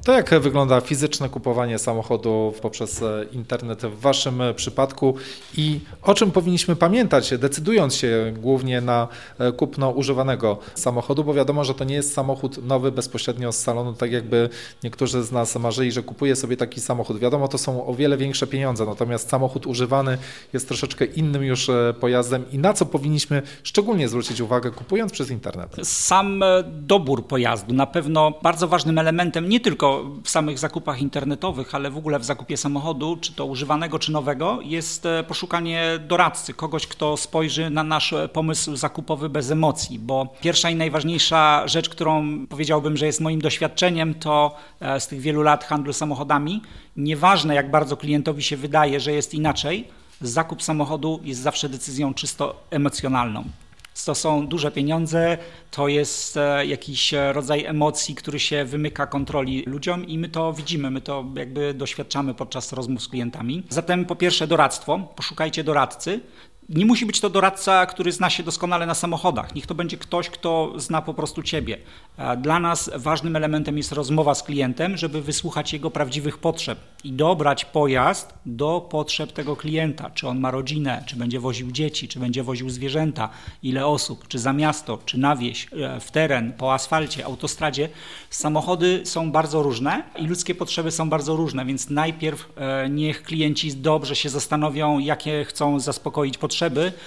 To jak wygląda fizyczne kupowanie samochodu poprzez internet w Waszym przypadku i o czym powinniśmy pamiętać, decydując się głównie na kupno używanego samochodu, bo wiadomo, że to nie jest samochód nowy bezpośrednio z salonu, tak jakby niektórzy z nas marzyli, że kupuje sobie taki samochód. Wiadomo, to są o wiele większe pieniądze, natomiast samochód używany jest troszeczkę innym już pojazdem i na co powinniśmy szczególnie zwrócić uwagę, kupując przez internet? Sam dobór pojazdu na pewno bardzo ważnym elementem, nie tylko w samych zakupach internetowych, ale w ogóle w zakupie samochodu, czy to używanego, czy nowego, jest poszukanie doradcy, kogoś, kto spojrzy na nasz pomysł zakupowy bez emocji, bo pierwsza i najważniejsza rzecz, którą powiedziałbym, że jest moim doświadczeniem, to z tych wielu lat handlu samochodami, nieważne jak bardzo klientowi się wydaje, że jest inaczej, zakup samochodu jest zawsze decyzją czysto emocjonalną. To są duże pieniądze, to jest jakiś rodzaj emocji, który się wymyka kontroli ludziom i my to widzimy, my to jakby doświadczamy podczas rozmów z klientami. Zatem po pierwsze doradztwo, poszukajcie doradcy. Nie musi być to doradca, który zna się doskonale na samochodach. Niech to będzie ktoś, kto zna po prostu Ciebie. Dla nas ważnym elementem jest rozmowa z klientem, żeby wysłuchać jego prawdziwych potrzeb i dobrać pojazd do potrzeb tego klienta. Czy on ma rodzinę, czy będzie woził dzieci, czy będzie woził zwierzęta, ile osób, czy za miasto, czy na wieś, w teren, po asfalcie, autostradzie. Samochody są bardzo różne i ludzkie potrzeby są bardzo różne, więc najpierw niech klienci dobrze się zastanowią, jakie chcą zaspokoić potrzeby,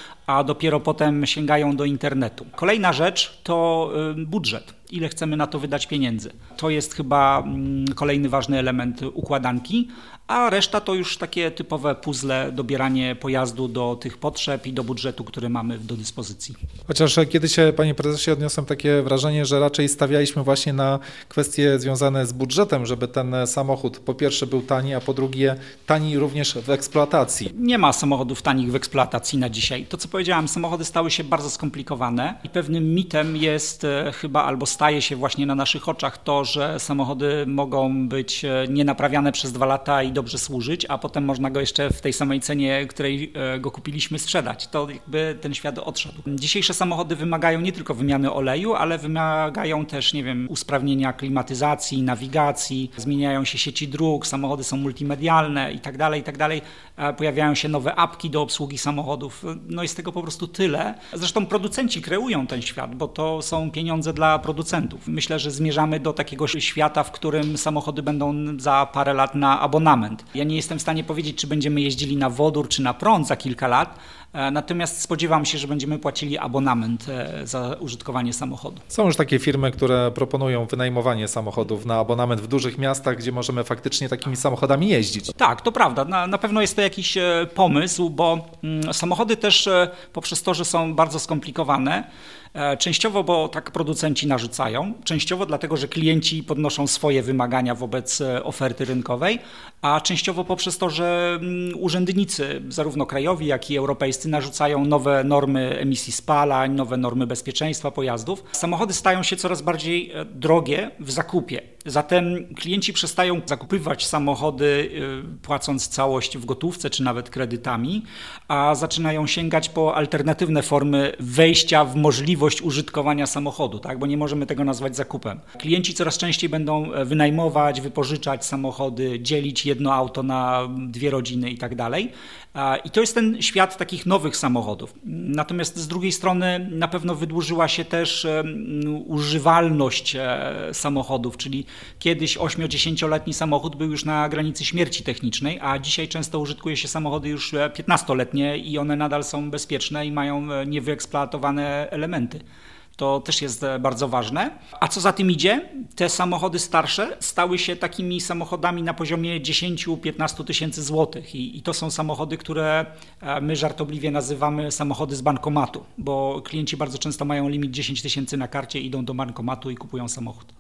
a dopiero potem sięgają do internetu. Kolejna rzecz to budżet. Ile chcemy na to wydać pieniędzy. To jest chyba kolejny ważny element układanki, a reszta to już takie typowe puzzle, dobieranie pojazdu do tych potrzeb i do budżetu, który mamy do dyspozycji. Chociaż kiedyś, panie prezesie, odniosłem takie wrażenie, że raczej stawialiśmy właśnie na kwestie związane z budżetem, żeby ten samochód po pierwsze był tani, a po drugie tani również w eksploatacji. Nie ma samochodów tanich w eksploatacji na dzisiaj. To co powiedziałem, samochody stały się bardzo skomplikowane i pewnym mitem jest chyba albo staje się właśnie na naszych oczach to, że samochody mogą być nienaprawiane przez 2 lata i dobrze służyć, a potem można go jeszcze w tej samej cenie, której go kupiliśmy, sprzedać. To jakby ten świat odszedł. Dzisiejsze samochody wymagają nie tylko wymiany oleju, ale wymagają też, nie wiem, usprawnienia klimatyzacji, nawigacji, zmieniają się sieci dróg, samochody są multimedialne i tak dalej. Pojawiają się nowe apki do obsługi samochodów. No i z tego po prostu tyle. Zresztą producenci kreują ten świat, bo to są pieniądze dla producentów. Myślę, że zmierzamy do takiego świata, w którym samochody będą za parę lat na abonament. Ja nie jestem w stanie powiedzieć, czy będziemy jeździli na wodór, czy na prąd za kilka lat, natomiast spodziewam się, że będziemy płacili abonament za użytkowanie samochodu. Są już takie firmy, które proponują wynajmowanie samochodów na abonament w dużych miastach, gdzie możemy faktycznie takimi samochodami jeździć. Tak, to prawda. Na pewno jest to jakiś pomysł, bo samochody też poprzez to, że są bardzo skomplikowane, częściowo, bo tak producenci narzucają, częściowo dlatego, że klienci podnoszą swoje wymagania wobec oferty rynkowej, a częściowo poprzez to, że urzędnicy, zarówno krajowi, jak i europejscy, narzucają nowe normy emisji spalań, nowe normy bezpieczeństwa pojazdów. Samochody stają się coraz bardziej drogie w zakupie. Zatem klienci przestają zakupywać samochody płacąc całość w gotówce czy nawet kredytami, a zaczynają sięgać po alternatywne formy wejścia w możliwość użytkowania samochodu, tak? Bo nie możemy tego nazwać zakupem. Klienci coraz częściej będą wynajmować, wypożyczać samochody, dzielić jedno auto na 2 rodziny i tak dalej. I to jest ten świat takich nowych samochodów. Natomiast z drugiej strony na pewno wydłużyła się też używalność samochodów, czyli kiedyś 8-10-letni samochód był już na granicy śmierci technicznej, a dzisiaj często użytkuje się samochody już 15-letnie i one nadal są bezpieczne i mają niewyeksploatowane elementy. To też jest bardzo ważne. A co za tym idzie? Te samochody starsze stały się takimi samochodami na poziomie 10-15 tysięcy złotych. I to są samochody, które my żartobliwie nazywamy samochody z bankomatu, bo klienci bardzo często mają limit 10 tysięcy na karcie, idą do bankomatu i kupują samochód.